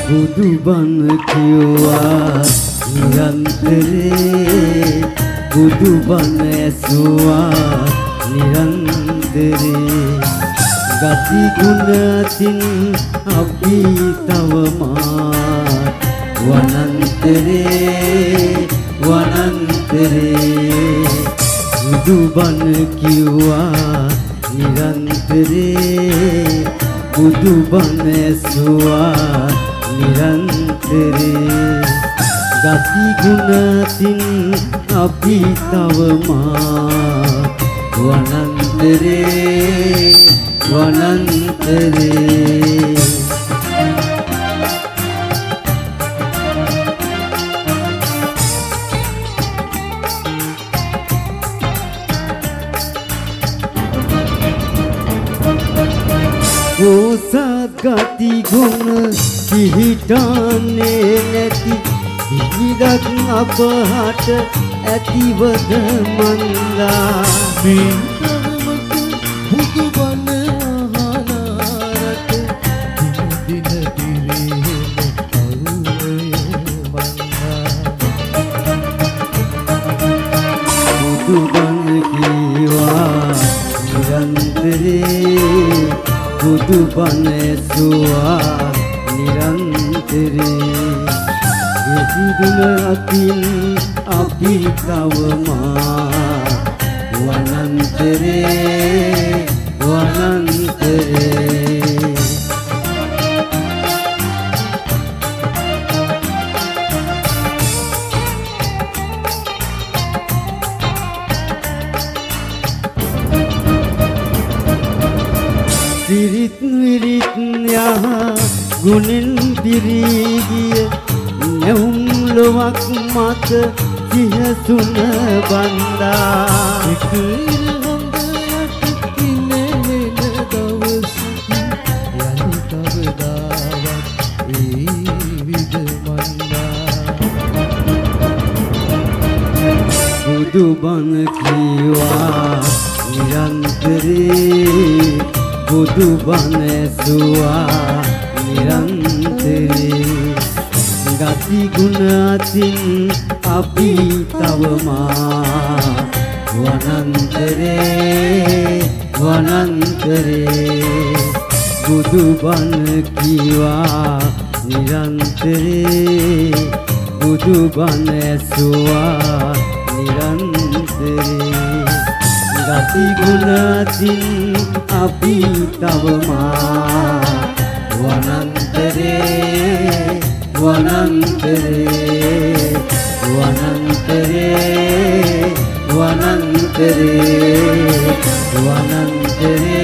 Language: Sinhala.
බුදුබණ කියවා නිරන්තරේ බුදුබණ ඇසුවා නිරන්තරේ ගති ගුණතින් අපි තවමත් වනන්තරේ බුදුබණ කියවා නිරන්තරේ බුදුබණ ඇසුවා නිරන්තරේ ගති ගුණතින් අපි තවමත් වනන්තරේ පොසත් ගති ගුණ පිහිටන්නේ නැති විවිධක් අපහට ඇතිවද මන්දා මේ බුදුබණ අහනාරට දින දිරිහෙම අරුණය මන්දා බුදුබණ කීවා නිරන්තරේ බුදුබණ ඇසුවා නිරන්තරේ ගති ගුණතින් අපි තවමත් වනන්තරේ සිරිත් විරිත් යහ ගුණෙන් පිරී ගිය නැවුම් ලොවක් මත සිහසුන බන්දා එක ඉරහඳ යට කිනෙහෙන දවසකි යලි කවදාවත් ඒ විද මන්දා බුදුබණ කීවා නිරන්තරේ බුදුබණ ඇසුවා නිරන්තරේ ගති ගුණතින් අපි තවමත් වනන්තරේ බුදුබණ කීවා නිරන්තරේ බුදුබණ ඇසුවා නිරන්තරේ ගති ගුණතින් අපි තවමත් වනන්තරේ